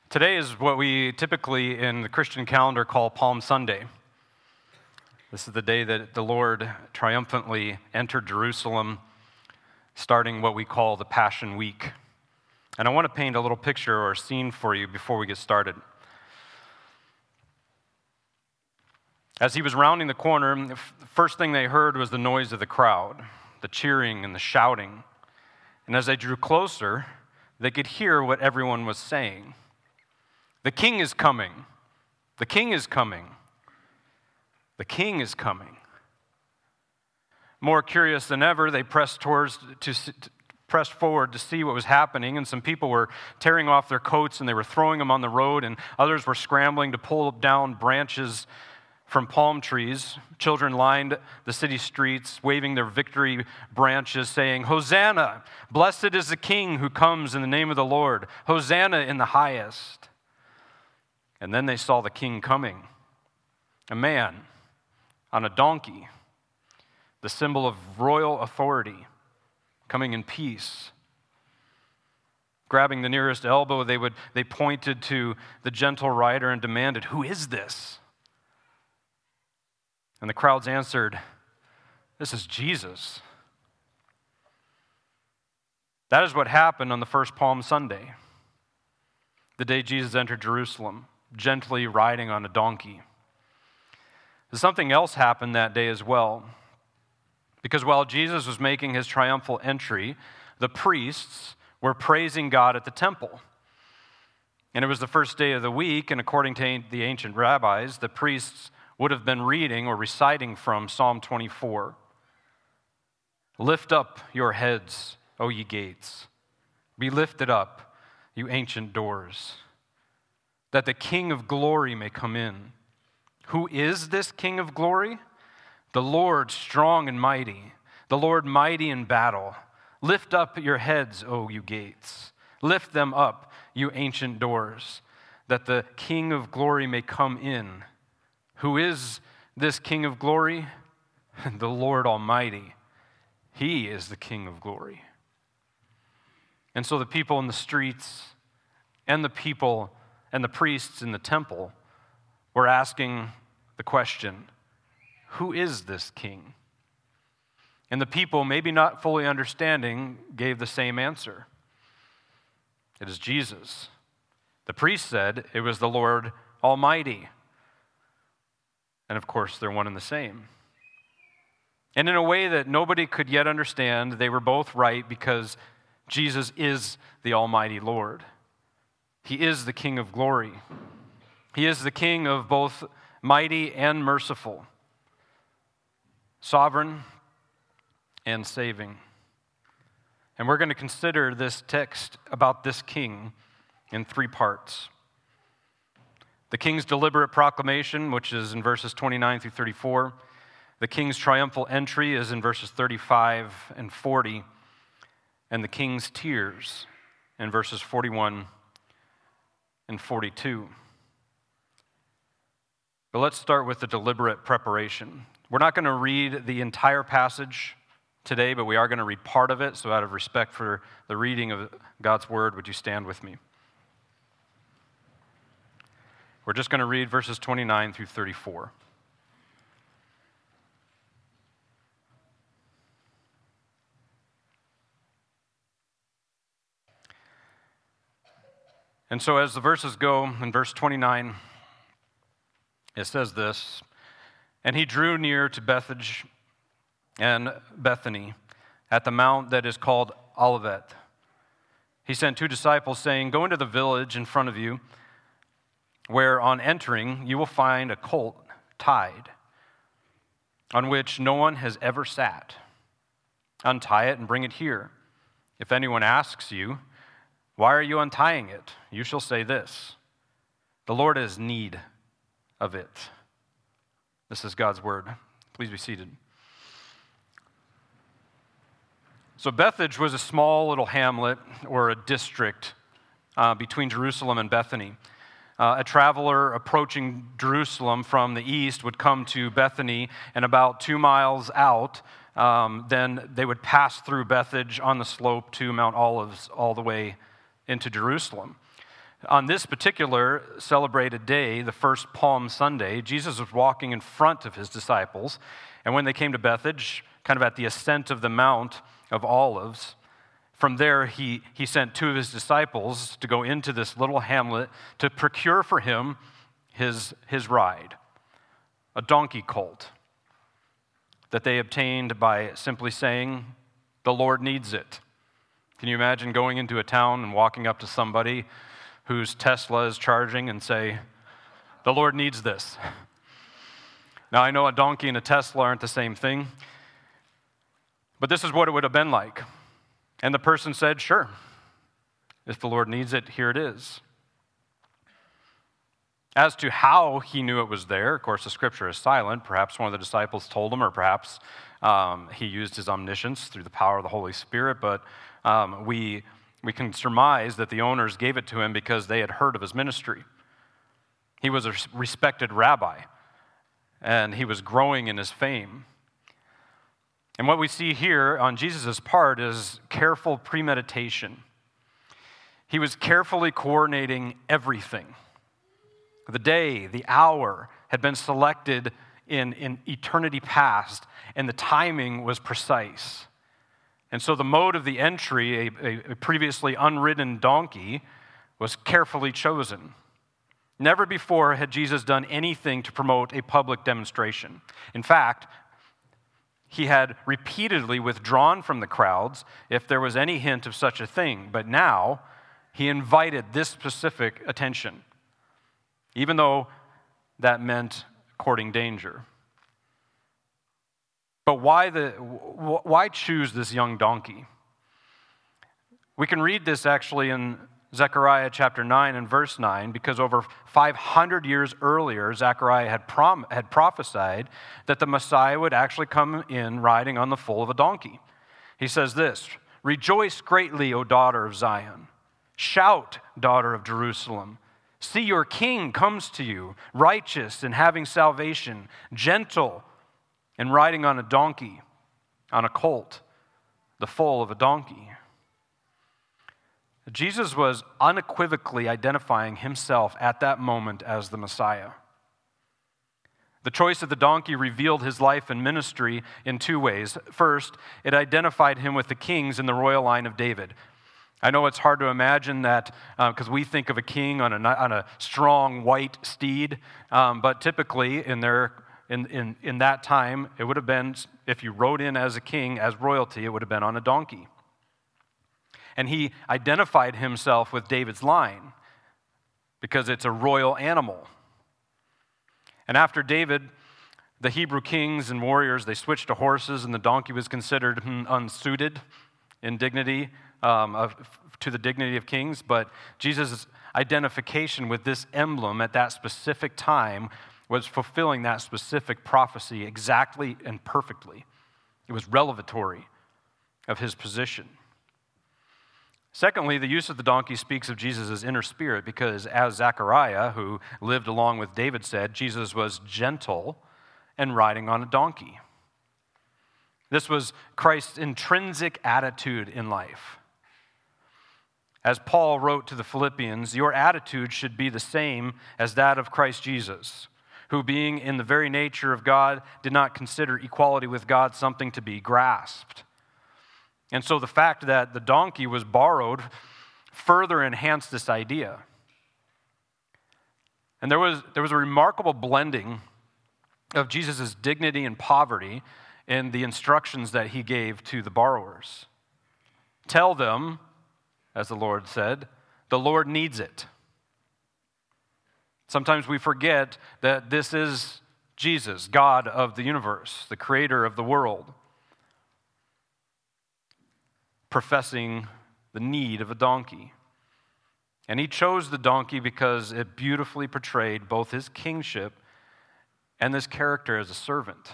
Today is what we typically in the Christian calendar call Palm Sunday. This is the day that the Lord triumphantly entered Jerusalem, starting what we call the Passion Week. And I want to paint a little picture or a scene for you before we get started. As he was rounding the corner, the first thing they heard was the noise of the crowd, the cheering and the shouting. And as they drew closer, they could hear what everyone was saying. The king is coming. The king is coming. The king is coming. More curious than ever, they pressed forward to see what was happening, and some people were tearing off their coats and they were throwing them on the road, and others were scrambling to pull down branches from palm trees. Children lined the city streets, waving their victory branches, saying, "Hosanna! Blessed is the King who comes in the name of the Lord. Hosanna in the highest." And then they saw the king coming, a man on a donkey, the symbol of royal authority, coming in peace. Grabbing the nearest elbow, they pointed to the gentle rider and demanded, "Who is this?" And the crowds answered, "This is Jesus." That is what happened on the first Palm Sunday, the day Jesus entered Jerusalem, gently riding on a donkey. Something else happened that day as well, because while Jesus was making his triumphal entry, the priests were praising God at the temple. And it was the first day of the week, and according to the ancient rabbis, the priests would have been reading or reciting from Psalm 24. "Lift up your heads, O ye gates. Be lifted up, you ancient doors, that the King of glory may come in. Who is this King of glory? The Lord strong and mighty, the Lord mighty in battle. Lift up your heads, O you gates. Lift them up, you ancient doors, that the King of glory may come in." Who is this King of glory? The Lord Almighty. He is the King of glory. And so the people in the streets and the people and the priests in the temple were asking the question, who is this king? And the people, maybe not fully understanding, gave the same answer. It is Jesus. The priest said it was the Lord Almighty. And of course, they're one and the same. And in a way that nobody could yet understand, they were both right because Jesus is the Almighty Lord. He is the King of glory. He is the King of both mighty and merciful, sovereign and saving. And we're going to consider this text about this king in three parts. The king's deliberate proclamation, which is in verses 29 through 34. The king's triumphal entry is in verses 35 and 40. And the king's tears in verses 41 and 42. But let's start with the deliberate preparation. We're not going to read the entire passage today, but we are going to read part of it. So out of respect for the reading of God's word, would you stand with me? We're just going to read verses 29 through 34. And so as the verses go, in verse 29, it says this, "And he drew near to Bethphage and Bethany at the mount that is called Olivet. He sent 2 disciples, saying, 'Go into the village in front of you, where on entering you will find a colt tied, on which no one has ever sat. Untie it and bring it here. If anyone asks you, "Why are you untying it?" you shall say this, "The Lord has need of it."'" This is God's word. Please be seated. So Bethphage was a small little hamlet or a district between Jerusalem and Bethany. A traveler approaching Jerusalem from the east would come to Bethany, and about 2 miles out, then they would pass through Bethphage on the slope to Mount Olives all the way into Jerusalem. On this particular celebrated day, the first Palm Sunday, Jesus was walking in front of his disciples. And when they came to Bethphage, kind of at the ascent of the Mount of Olives, from there he sent two of his disciples to go into this little hamlet to procure for him his ride, a donkey colt that they obtained by simply saying, "The Lord needs it." Can you imagine going into a town and walking up to somebody whose Tesla is charging and say, "The Lord needs this"? Now, I know a donkey and a Tesla aren't the same thing, but this is what it would have been like. And the person said, "Sure, if the Lord needs it, here it is." As to how he knew it was there, of course, the scripture is silent. Perhaps one of the disciples told him, or perhaps he used his omniscience through the power of the Holy Spirit, but we can surmise that the owners gave it to him because they had heard of his ministry. He was a respected rabbi, and he was growing in his fame. And what we see here on Jesus' part is careful premeditation. He was carefully coordinating everything. The day, the hour had been selected in eternity past, and the timing was precise. And so the mode of the entry, a previously unridden donkey, was carefully chosen. Never before had Jesus done anything to promote a public demonstration. In fact, he had repeatedly withdrawn from the crowds if there was any hint of such a thing, but now he invited this specific attention, even though that meant courting danger. But why choose this young donkey? We can read this actually in Zechariah chapter 9 and verse 9, because over 500 years earlier, Zechariah had prophesied that the Messiah would actually come in riding on the foal of a donkey. He says this, "Rejoice greatly, O daughter of Zion. Shout, daughter of Jerusalem. See, your king comes to you, righteous and having salvation, gentle and riding on a donkey, on a colt, the foal of a donkey." Jesus was unequivocally identifying himself at that moment as the Messiah. The choice of the donkey revealed his life and ministry in two ways. First, it identified him with the kings in the royal line of David. I know it's hard to imagine that because we think of a king on a strong white steed, but typically in that time, it would have been, if you rode in as a king, as royalty, it would have been on a donkey. And he identified himself with David's line because it's a royal animal. And after David, the Hebrew kings and warriors, they switched to horses, and the donkey was considered unsuited in dignity to the dignity of kings. But Jesus' identification with this emblem at that specific time was fulfilling that specific prophecy exactly and perfectly. It was revelatory of his position. Secondly, the use of the donkey speaks of Jesus' inner spirit because, as Zechariah, who lived along with David, said, Jesus was gentle and riding on a donkey. This was Christ's intrinsic attitude in life. As Paul wrote to the Philippians, your attitude should be the same as that of Christ Jesus, who being in the very nature of God did not consider equality with God something to be grasped. And so the fact that the donkey was borrowed further enhanced this idea. And there was a remarkable blending of Jesus' dignity and poverty in the instructions that he gave to the borrowers. Tell them, as the Lord said, the Lord needs it. Sometimes we forget that this is Jesus, God of the universe, the creator of the world, professing the need of a donkey. And he chose the donkey because it beautifully portrayed both his kingship and this character as a servant.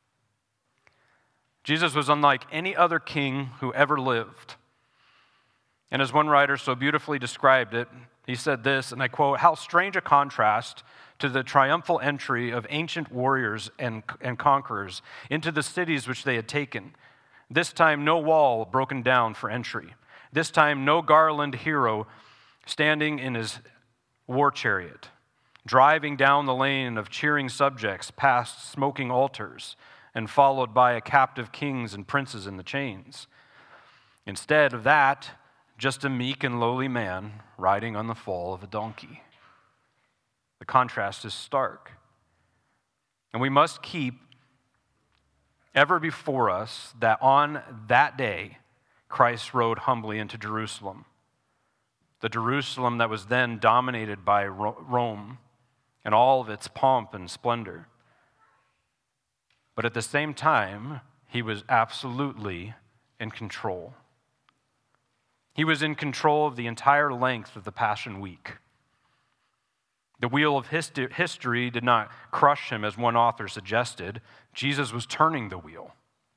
Jesus was unlike any other king who ever lived. And as one writer so beautifully described it, he said this, and I quote, "How strange a contrast to the triumphal entry of ancient warriors and conquerors into the cities which they had taken. This time no wall broken down for entry. This time no garland hero standing in his war chariot, driving down the lane of cheering subjects past smoking altars and followed by a captive kings and princes in the chains. Instead of that, just a meek and lowly man riding on the foal of a donkey. The contrast is stark. And we must keep ever before us that on that day, Christ rode humbly into Jerusalem, the Jerusalem that was then dominated by Rome and all of its pomp and splendor. But at the same time, he was absolutely in control. He was in control of the entire length of the Passion Week. The wheel of history did not crush him, as one author suggested. Jesus was turning the wheel.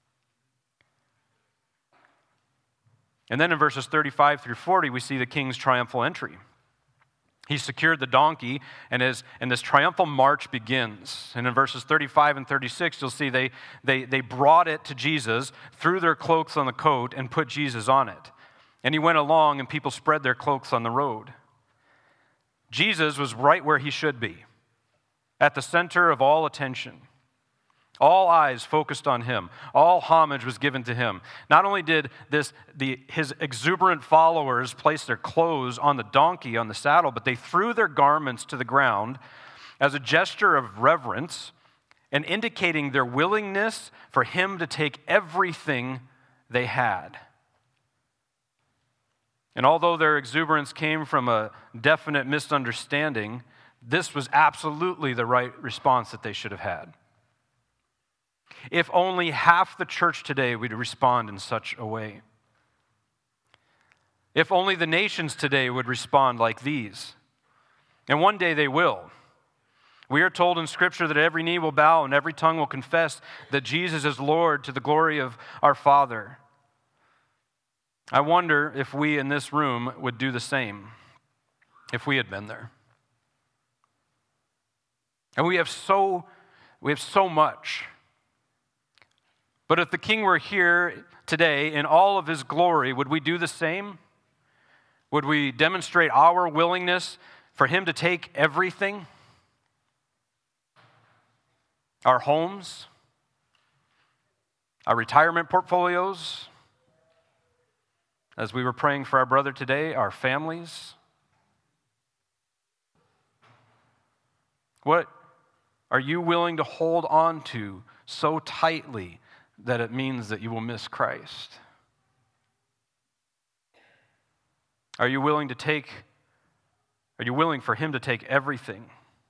And then in verses 35 through 40, we see the king's triumphal entry. He secured the donkey, and this triumphal march begins. And in verses 35 and 36, you'll see they brought it to Jesus, threw their cloaks on the coat, and put Jesus on it. And he went along, and people spread their cloaks on the road. Jesus was right where he should be, at the center of all attention. All eyes focused on him. All homage was given to him. Not only did his exuberant followers place their clothes on the donkey, on the saddle, but they threw their garments to the ground as a gesture of reverence and indicating their willingness for him to take everything they had. And although their exuberance came from a definite misunderstanding, this was absolutely the right response that they should have had. If only half the church today would respond in such a way. If only the nations today would respond like these. And one day they will. We are told in Scripture that every knee will bow and every tongue will confess that Jesus is Lord to the glory of our Father. I wonder if we in this room would do the same if we had been there. And we have so much. But if the King were here today in all of his glory, would we do the same? Would we demonstrate our willingness for him to take everything? Our homes, our retirement portfolios, as we were praying for our brother today, our families. What are you willing to hold on to so tightly that it means that you will miss Christ? Are you willing for him to take everything?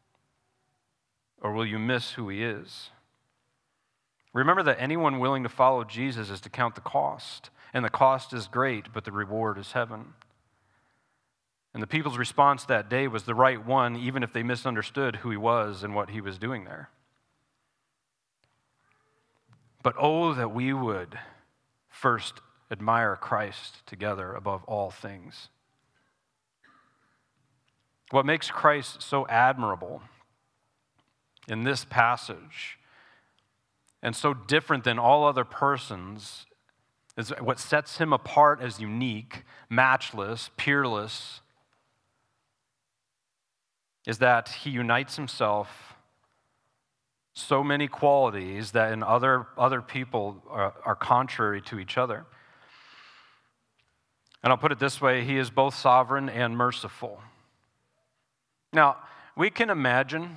Or will you miss who he is? Remember that anyone willing to follow Jesus is to count the cost. And the cost is great, but the reward is heaven. And the people's response that day was the right one, even if they misunderstood who he was and what he was doing there. But oh, that we would first admire Christ together above all things. What makes Christ so admirable in this passage and so different than all other persons is what sets him apart as unique, matchless, peerless, is that he unites himself so many qualities that in other people are contrary to each other. And I'll put it this way, he is both sovereign and merciful. Now, we can imagine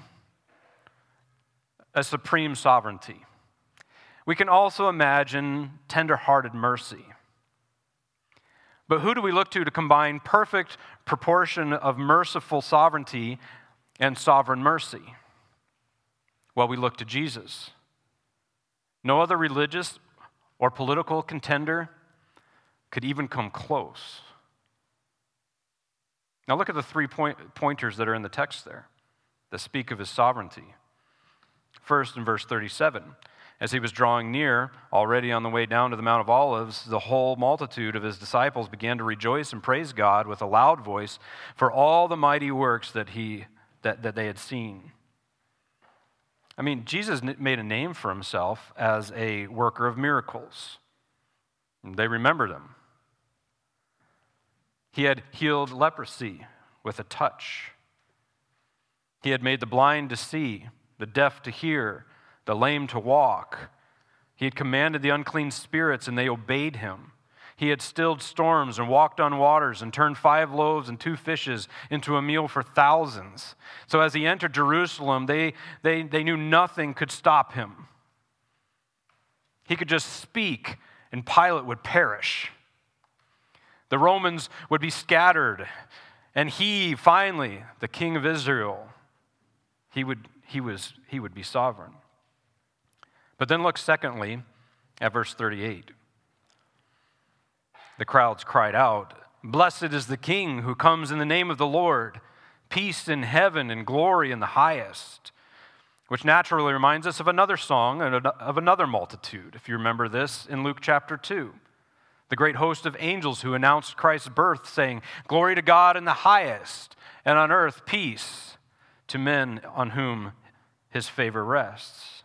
a supreme sovereignty. We can also imagine tender-hearted mercy. But who do we look to combine perfect proportion of merciful sovereignty and sovereign mercy? Well, we look to Jesus. No other religious or political contender could even come close. Now look at the 3 pointers that are in the text there that speak of his sovereignty. First, in verse 37, as he was drawing near, already on the way down to the Mount of Olives, the whole multitude of his disciples began to rejoice and praise God with a loud voice for all the mighty works that they had seen. I mean, Jesus made a name for himself as a worker of miracles. They remembered him. He had healed leprosy with a touch. He had made the blind to see, the deaf to hear, the lame to walk. He had commanded the unclean spirits, and they obeyed him. He had stilled storms and walked on waters and turned 5 loaves and 2 fishes into a meal for thousands. So as he entered Jerusalem, they knew nothing could stop him. He could just speak, and Pilate would perish. The Romans would be scattered, and he, finally, the King of Israel, he would be sovereign. But then look secondly at verse 38. The crowds cried out, "Blessed is the King who comes in the name of the Lord, peace in heaven and glory in the highest." Which naturally reminds us of another song and of another multitude, if you remember this in Luke chapter 2. The great host of angels who announced Christ's birth, saying, "Glory to God in the highest, and on earth peace to men on whom his favor rests."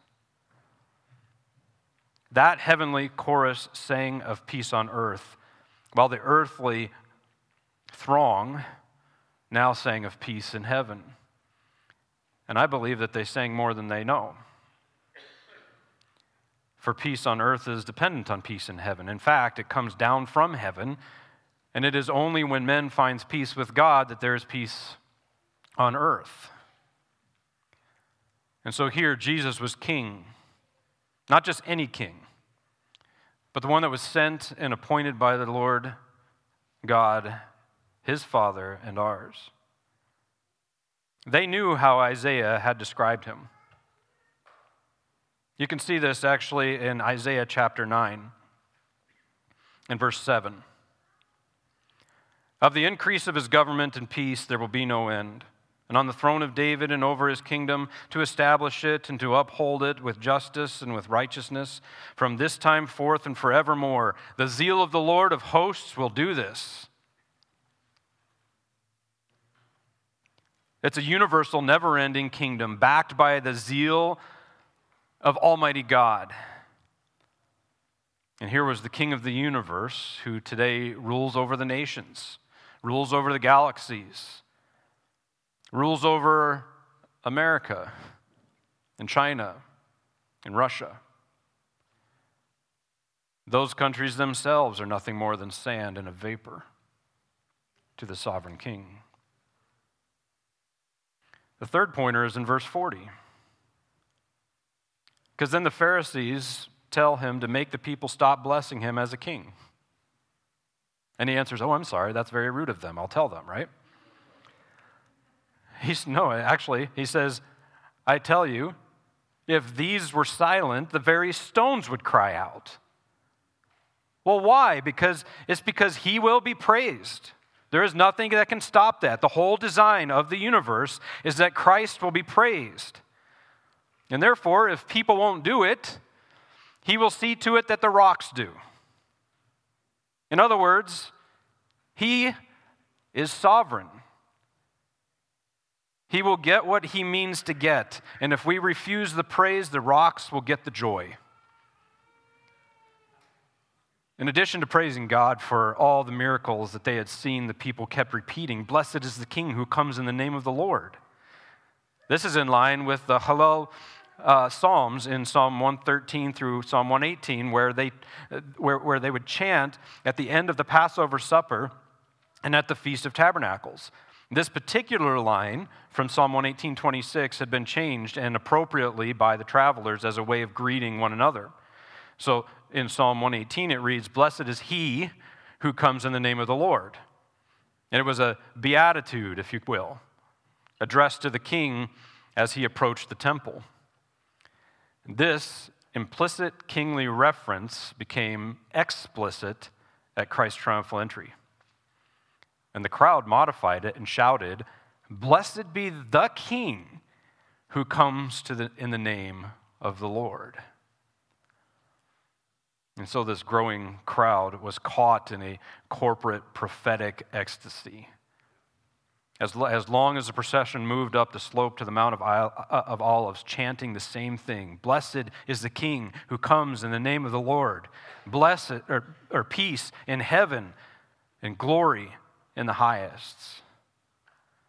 That heavenly chorus sang of peace on earth, while the earthly throng now sang of peace in heaven. And I believe that they sang more than they know. For peace on earth is dependent on peace in heaven. In fact, it comes down from heaven, and it is only when men find peace with God that there is peace on earth. And so here, Jesus was king. Not just any king, but the one that was sent and appointed by the Lord God, his Father and ours. They knew how Isaiah had described him. You can see this actually in Isaiah chapter 9 and verse 7. "Of the increase of his government and peace there will be no end. And on the throne of David and over his kingdom, to establish it and to uphold it with justice and with righteousness from this time forth and forevermore. The zeal of the Lord of hosts will do this." It's a universal, never-ending kingdom backed by the zeal of Almighty God. And here was the King of the universe who today rules over the nations, rules over the galaxies, rules over America and China and Russia. Those countries themselves are nothing more than sand and a vapor to the sovereign king. The third pointer is in verse 40. Because then the Pharisees tell him to make the people stop blessing him as a king. And he answers, "Oh, I'm sorry, that's very rude of them. I'll tell them," right? He says, "I tell you, if these were silent, the very stones would cry out." Well, why? Because he will be praised. There is nothing that can stop that. The whole design of the universe is that Christ will be praised. And therefore, if people won't do it, he will see to it that the rocks do. In other words, he is sovereign. He will get what he means to get. And if we refuse the praise, the rocks will get the joy. In addition to praising God for all the miracles that they had seen, the people kept repeating, "Blessed is the King who comes in the name of the Lord." This is in line with the Hallel Psalms in Psalm 113 through Psalm 118, where they would chant at the end of the Passover supper and at the Feast of Tabernacles. This particular line from Psalm 118:26 had been changed, and appropriately by the travelers, as a way of greeting one another. So in Psalm 118 it reads, "Blessed is he who comes in the name of the Lord." And it was a beatitude, if you will, addressed to the king as he approached the temple. This implicit kingly reference became explicit at Christ's triumphal entry. And the crowd modified it and shouted, "Blessed be the King who comes in the name of the Lord." And so this growing crowd was caught in a corporate prophetic ecstasy. As long as the procession moved up the slope to the Mount of Olives, chanting the same thing, "Blessed is the King who comes in the name of the Lord. Blessed or peace in heaven and glory in the highest."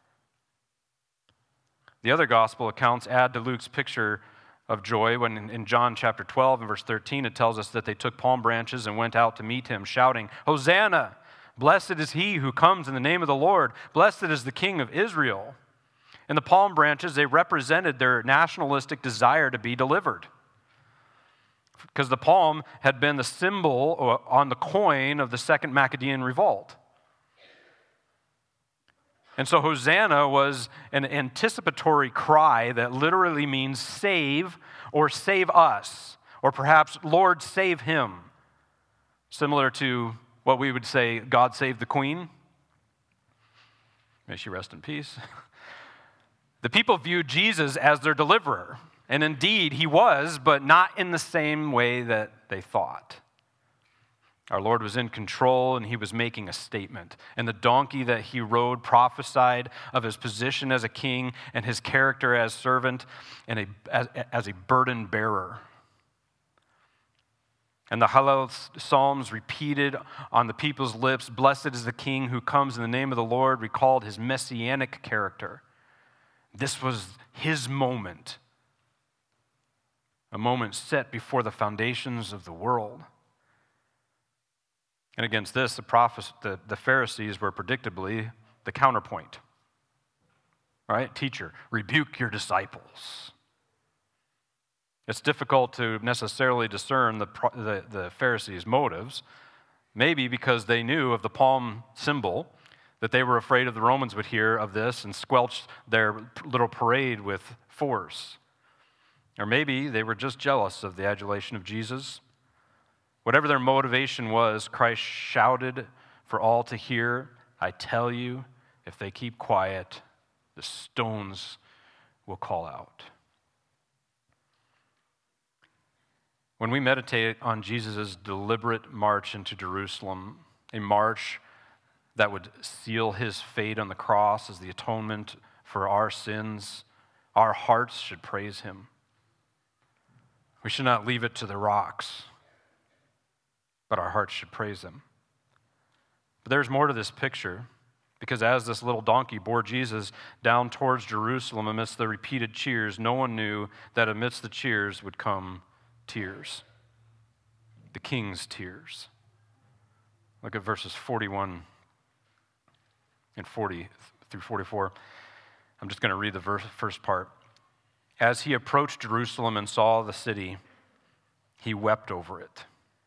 The other gospel accounts add to Luke's picture of joy when in John chapter 12 and verse 13 it tells us that they took palm branches and went out to meet him, shouting, "Hosanna! Blessed is he who comes in the name of the Lord. Blessed is the King of Israel." And the palm branches, they represented their nationalistic desire to be delivered. Because the palm had been the symbol on the coin of the Second Maccabean revolt. And so Hosanna was an anticipatory cry that literally means save or save us, or perhaps Lord save him. Similar to what we would say, God save the Queen. May she rest in peace. The people viewed Jesus as their deliverer. And indeed, he was, but not in the same way that they thought. Our Lord was in control, and he was making a statement. And the donkey that he rode prophesied of his position as a king and his character as servant and as a burden bearer. And the Hallel Psalms repeated on the people's lips, "Blessed is the King who comes in the name of the Lord," recalled his messianic character. This was his moment. A moment set before the foundations of the world. And against this, the Pharisees were predictably the counterpoint. All right, teacher, rebuke your disciples. It's difficult to necessarily discern the Pharisees' motives, maybe because they knew of the palm symbol, that they were afraid of the Romans would hear of this and squelch their little parade with force. Or maybe they were just jealous of the adulation of Jesus. Whatever their motivation was, Christ shouted for all to hear, "I tell you, if they keep quiet, the stones will call out." When we meditate on Jesus' deliberate march into Jerusalem, a march that would seal his fate on the cross as the atonement for our sins, our hearts should praise him. We should not leave it to the rocks, but our hearts should praise him. But there's more to this picture, because as this little donkey bore Jesus down towards Jerusalem amidst the repeated cheers, no one knew that amidst the cheers would come tears. The king's tears. Look at verses 41 and 40 through 44. I'm just going to read the first part. As he approached Jerusalem and saw the city, he wept over it.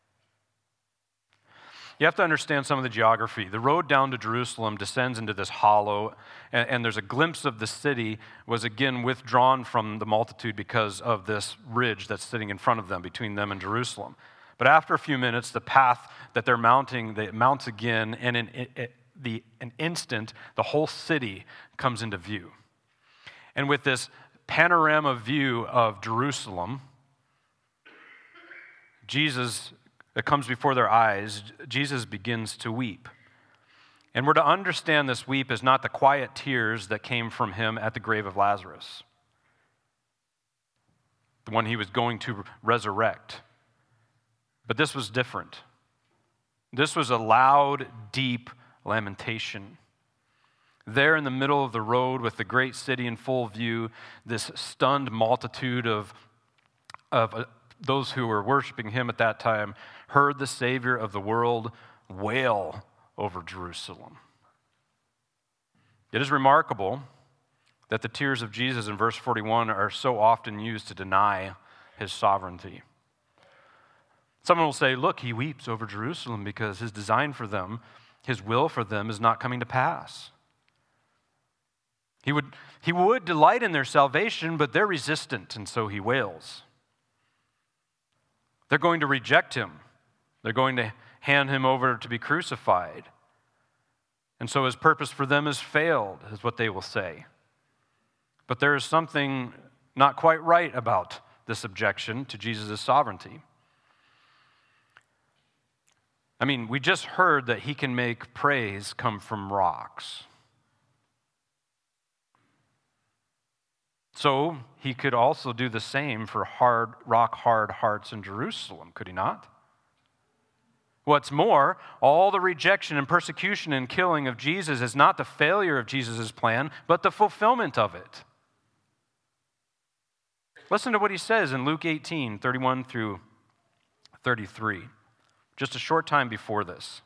You have to understand some of the geography. The road down to Jerusalem descends into this hollow, and there's a glimpse of the city was again withdrawn from the multitude because of this ridge that's sitting in front of them, between them and Jerusalem. But after a few minutes, the path that they're mounting, they mounts again, and in an instant, the whole city comes into view. And with this panorama view of Jerusalem, that comes before their eyes, Jesus begins to weep. And we're to understand this weep as not the quiet tears that came from him at the grave of Lazarus, the one he was going to resurrect. But this was different. This was a loud, deep lamentation. There in the middle of the road with the great city in full view, this stunned multitude of those who were worshiping him at that time heard the Savior of the world wail over Jerusalem. It is remarkable that the tears of Jesus in verse 41 are so often used to deny his sovereignty. Someone will say, look, he weeps over Jerusalem because his design for them, his will for them is not coming to pass. He would delight in their salvation, but they're resistant, and so he wails. They're going to reject him. They're going to hand him over to be crucified. And so his purpose for them has failed, is what they will say. But there is something not quite right about this objection to Jesus' sovereignty. I mean, we just heard that he can make praise come from rocks. So he could also do the same for rock-hard hearts in Jerusalem, could he not? What's more, all the rejection and persecution and killing of Jesus is not the failure of Jesus' plan, but the fulfillment of it. Listen to what he says in Luke 18, 31 through 33, just a short time before this.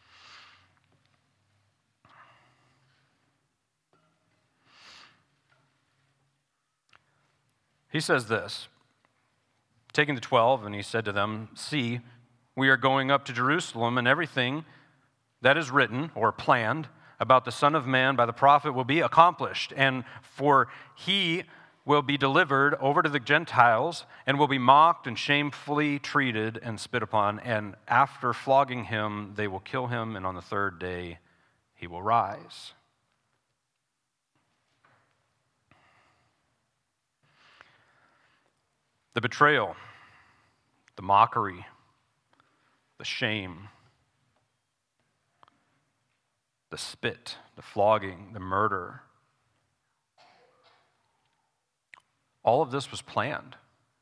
He says this, taking the 12, and he said to them, "See, we are going up to Jerusalem, and everything that is written or planned about the Son of Man by the prophet will be accomplished. And for he will be delivered over to the Gentiles and will be mocked and shamefully treated and spit upon. And after flogging him, they will kill him, and on the third day he will rise." The betrayal, the mockery, the shame, the spit, the flogging, the murder, all of this was planned.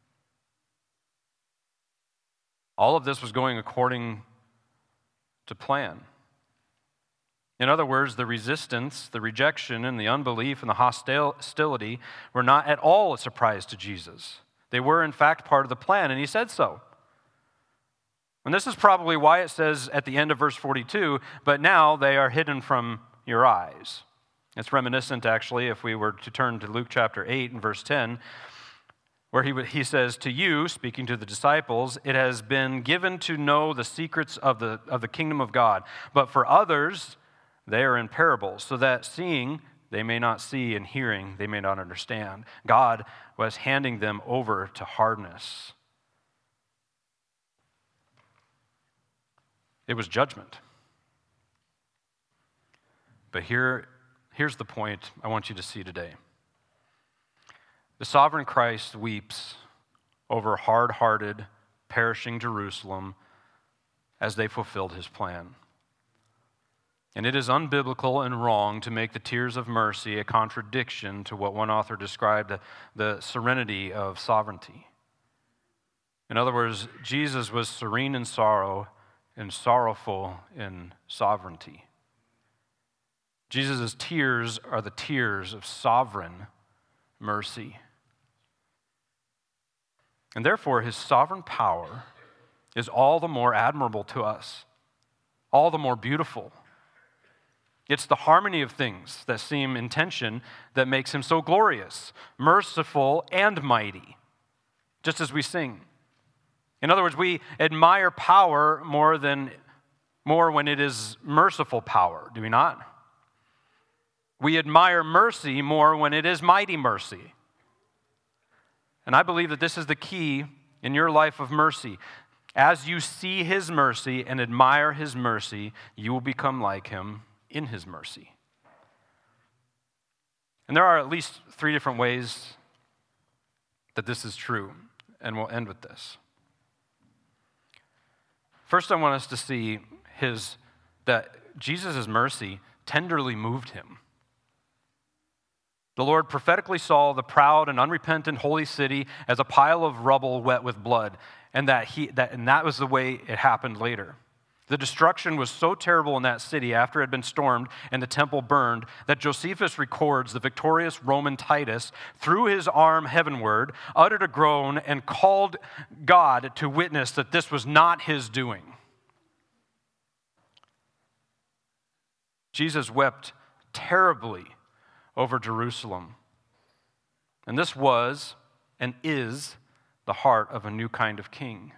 All of this was going according to plan. In other words, the resistance, the rejection, and the unbelief and the hostility were not at all a surprise to Jesus. They were, in fact, part of the plan, and he said so. And this is probably why it says at the end of verse 42, "But now they are hidden from your eyes." It's reminiscent, actually, if we were to turn to Luke chapter 8 and verse 10, where he says, "To you," speaking to the disciples, "it has been given to know the secrets of the kingdom of God. But for others, they are in parables, so that seeing they may not see, and hearing they may not understand." God was handing them over to hardness. It was judgment. But here's the point I want you to see today. The sovereign Christ weeps over hard-hearted, perishing Jerusalem as they fulfilled his plan. And it is unbiblical and wrong to make the tears of mercy a contradiction to what one author described the serenity of sovereignty. In other words, Jesus was serene in sorrow and sorrowful in sovereignty. Jesus' tears are the tears of sovereign mercy. And therefore, his sovereign power is all the more admirable to us, all the more beautiful. It's the harmony of things that seem in tension that makes him so glorious, merciful, and mighty, just as we sing. In other words, we admire power more when it is merciful power, do we not? We admire mercy more when it is mighty mercy. And I believe that this is the key in your life of mercy. As you see his mercy and admire his mercy, you will become like him in his mercy. And there are at least 3 different ways that this is true, and we'll end with this. First, I want us to see that Jesus' mercy tenderly moved him. The Lord prophetically saw the proud and unrepentant holy city as a pile of rubble wet with blood, and that was the way it happened later. The destruction was so terrible in that city after it had been stormed and the temple burned that Josephus records the victorious Roman Titus threw his arm heavenward, uttered a groan, and called God to witness that this was not his doing. Jesus wept terribly over Jerusalem. And this was and is the heart of a new kind of king.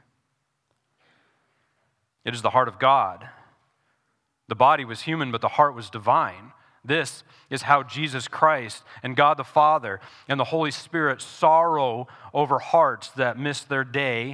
It is the heart of God. The body was human, but the heart was divine. This is how Jesus Christ and God the Father and the Holy Spirit sorrow over hearts that miss their day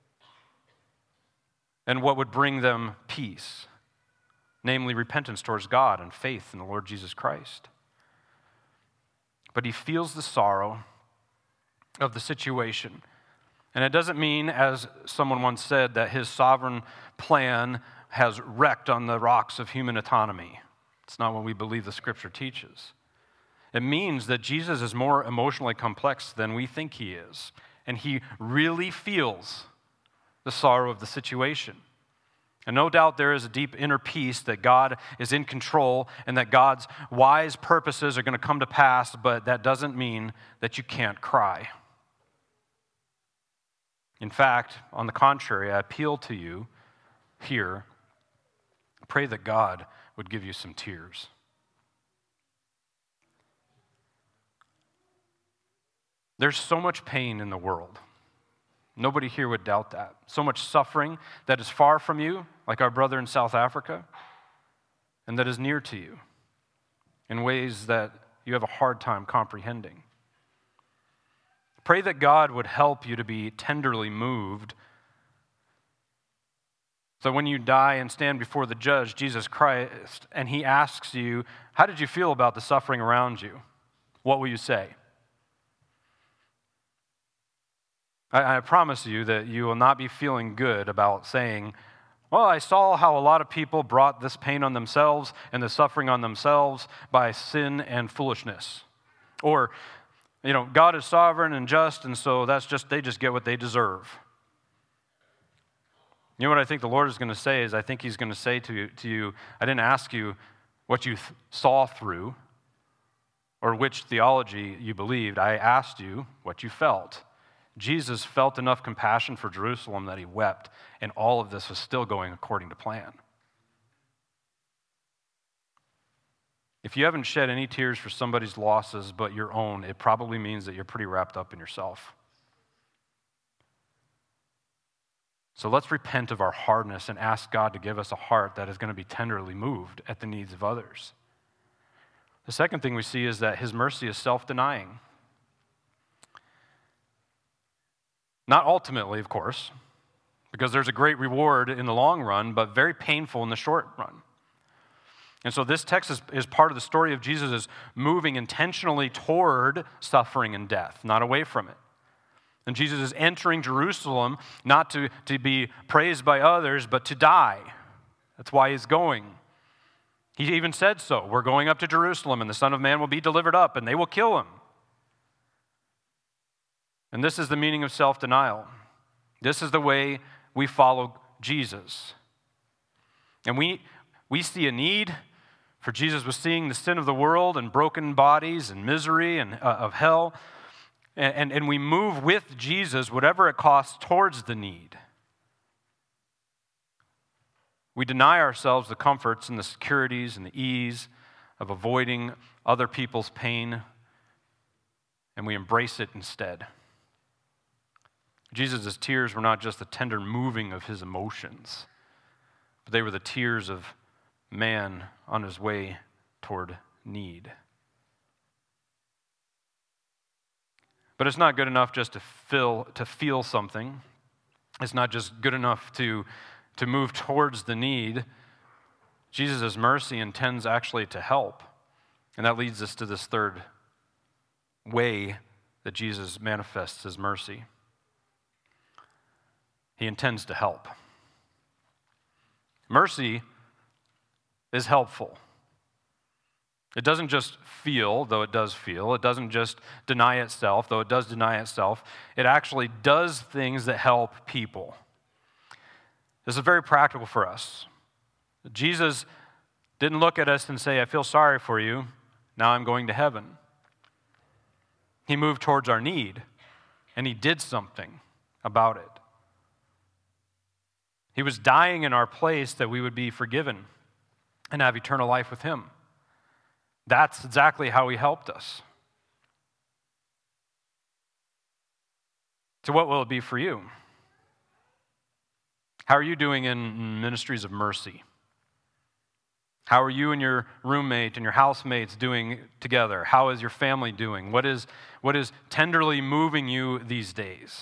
and what would bring them peace, namely repentance towards God and faith in the Lord Jesus Christ. But he feels the sorrow of the situation. And it doesn't mean, as someone once said, that his sovereign plan has wrecked on the rocks of human autonomy. It's not what we believe the Scripture teaches. It means that Jesus is more emotionally complex than we think he is, and he really feels the sorrow of the situation. And no doubt there is a deep inner peace that God is in control and that God's wise purposes are going to come to pass, but that doesn't mean that you can't cry. In fact, on the contrary, I appeal to you here, pray that God would give you some tears. There's so much pain in the world. Nobody here would doubt that. So much suffering that is far from you, like our brother in South Africa, and that is near to you in ways that you have a hard time comprehending. Pray that God would help you to be tenderly moved, so when you die and stand before the judge, Jesus Christ, and he asks you, how did you feel about the suffering around you? What will you say? I promise you that you will not be feeling good about saying, well, I saw how a lot of people brought this pain on themselves and the suffering on themselves by sin and foolishness. Or, God is sovereign and just, and so they just get what they deserve. You know what I think the Lord is going to say is, I think he's going to say to you, I didn't ask you what you saw through or which theology you believed. I asked you what you felt. Jesus felt enough compassion for Jerusalem that he wept, and all of this was still going according to plan. If you haven't shed any tears for somebody's losses but your own, it probably means that you're pretty wrapped up in yourself. So let's repent of our hardness and ask God to give us a heart that is going to be tenderly moved at the needs of others. The second thing we see is that his mercy is self-denying. Not ultimately, of course, because there's a great reward in the long run, but very painful in the short run. And so this text is part of the story of Jesus moving intentionally toward suffering and death, not away from it. And Jesus is entering Jerusalem not to be praised by others, but to die. That's why he's going. He even said so. We're going up to Jerusalem, and the Son of Man will be delivered up, and they will kill him. And this is the meaning of self-denial. This is the way we follow Jesus. And we see a need, for Jesus was seeing the sin of the world and broken bodies and misery and of hell. And we move with Jesus, whatever it costs, towards the need. We deny ourselves the comforts and the securities and the ease of avoiding other people's pain, and we embrace it instead. Jesus' tears were not just the tender moving of his emotions, but they were the tears of man on his way toward need. But it's not good enough just to feel something. It's not just good enough to move towards the need. Jesus' mercy intends actually to help. And that leads us to this third way that Jesus manifests his mercy. He intends to help. Mercy is helpful. It doesn't just feel, though it does feel. It doesn't just deny itself, though it does deny itself. It actually does things that help people. This is very practical for us. Jesus didn't look at us and say, I feel sorry for you, now I'm going to heaven. He moved towards our need, and he did something about it. He was dying in our place that we would be forgiven and have eternal life with him. That's exactly how he helped us. So what will it be for you? How are you doing in ministries of mercy? How are you and your roommate and your housemates doing together? How is your family doing? What is tenderly moving you these days?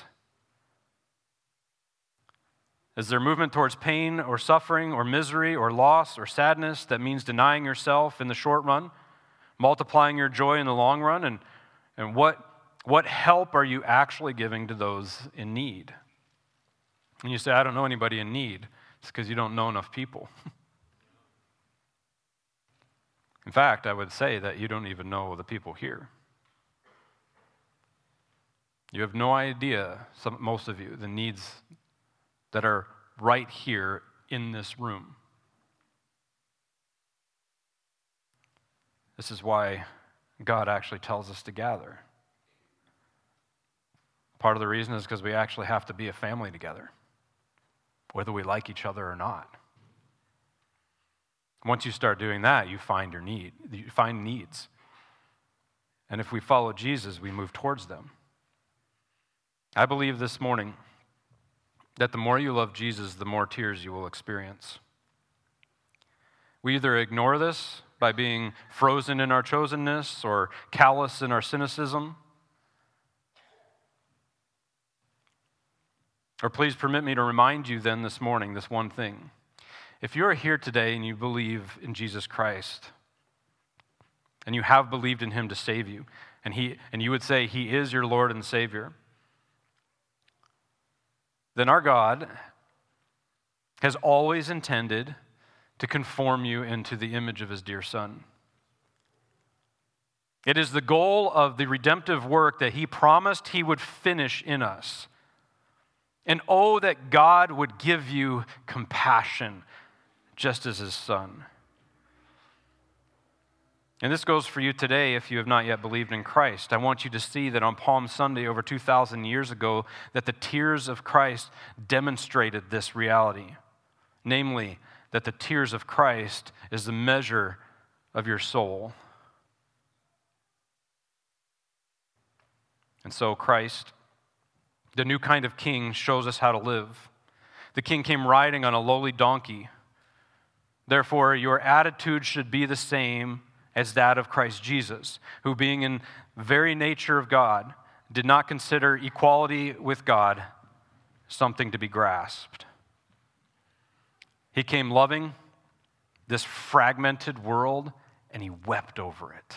Is there movement towards pain or suffering or misery or loss or sadness that means denying yourself in the short run, multiplying your joy in the long run? And what help are you actually giving to those in need? And you say, I don't know anybody in need. It's because you don't know enough people. In fact, I would say that you don't even know the people here. You have no idea, most of you, the needs that are right here in this room. This is why God actually tells us to gather. Part of the reason is because we actually have to be a family together, whether we like each other or not. Once you start doing that, you find needs. And if we follow Jesus, we move towards them. I believe this morning that the more you love Jesus, the more tears you will experience. We either ignore this by being frozen in our chosenness or callous in our cynicism. Or please permit me to remind you then this morning this one thing. If you are here today and you believe in Jesus Christ, and you have believed in him to save you, and you would say he is your Lord and Savior, then our God has always intended to conform you into the image of his dear Son. It is the goal of the redemptive work that he promised he would finish in us. And oh, that God would give you compassion, just as his Son. And this goes for you today if you have not yet believed in Christ. I want you to see that on Palm Sunday over 2,000 years ago, that the tears of Christ demonstrated this reality. Namely, that the tears of Christ is the measure of your soul. And so Christ, the new kind of king, shows us how to live. The king came riding on a lowly donkey. Therefore, your attitude should be the same as that of Christ Jesus, who being in very nature of God, did not consider equality with God something to be grasped. He came loving this fragmented world, and he wept over it.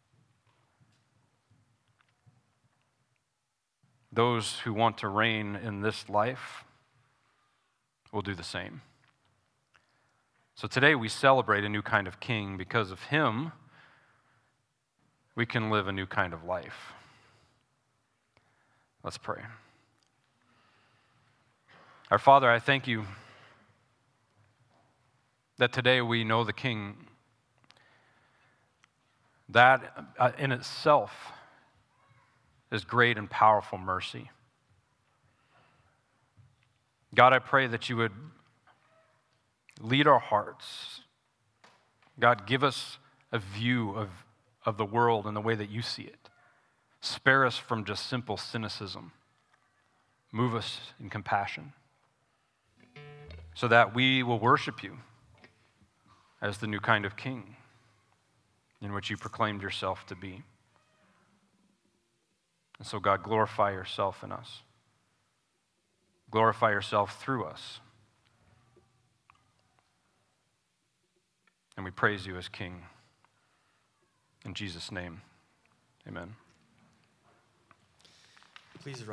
Those who want to reign in this life will do the same. So today we celebrate a new kind of king. Because of him, we can live a new kind of life. Let's pray. Our Father, I thank you that today we know the King. That in itself is great and powerful mercy. God, I pray that you would lead our hearts. God, give us a view of the world in the way that you see it. Spare us from just simple cynicism. Move us in compassion so that we will worship you as the new kind of king in which you proclaimed yourself to be. And so, God, glorify yourself in us. Glorify yourself through us. And we praise you as King. In Jesus' name, amen. Please